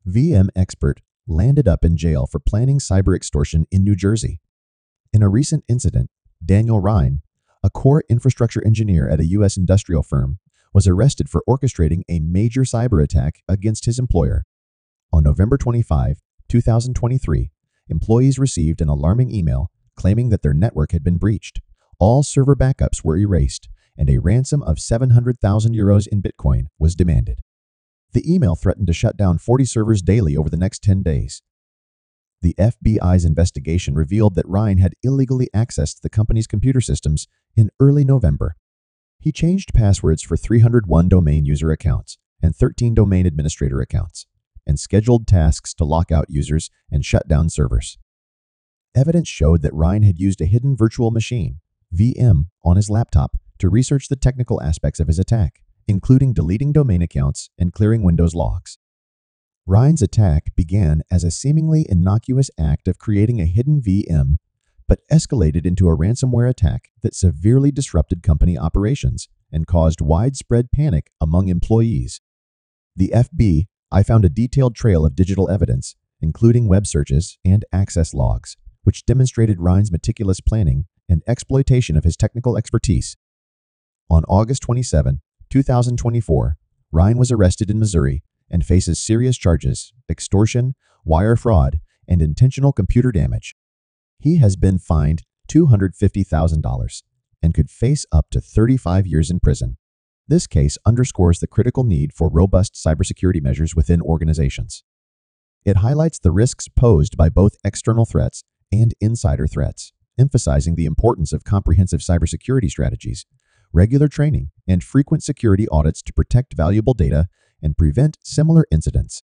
VM expert landed up in jail for planning cyber extortion in New Jersey. In a recent incident, Daniel Ryan, a core infrastructure engineer at a U.S. industrial firm, was arrested for orchestrating a major cyber attack against his employer. On November 25, 2023, employees received an alarming email claiming that their network had been breached. All server backups were erased, and a ransom of 700,000 euros in Bitcoin was demanded. The email threatened to shut down 40 servers daily over the next 10 days. The FBI's investigation revealed that Ryan had illegally accessed the company's computer systems in early November. He changed passwords for 301 domain user accounts and 13 domain administrator accounts, and scheduled tasks to lock out users and shut down servers. Evidence showed that Ryan had used a hidden virtual machine, VM, on his laptop to research the technical aspects of his attack, including deleting domain accounts and clearing Windows logs. Ryan's attack began as a seemingly innocuous act of creating a hidden VM, but escalated into a ransomware attack that severely disrupted company operations and caused widespread panic among employees. The FBI found a detailed trail of digital evidence, including web searches and access logs, which demonstrated Ryan's meticulous planning and exploitation of his technical expertise. On August 27, 2024, Ryan was arrested in Missouri and faces serious charges: extortion, wire fraud, and intentional computer damage. He has been fined $250,000 and could face up to 35 years in prison. This case underscores the critical need for robust cybersecurity measures within organizations. It highlights the risks posed by both external threats and insider threats, emphasizing the importance of comprehensive cybersecurity strategies, regular training, and frequent security audits to protect valuable data and prevent similar incidents.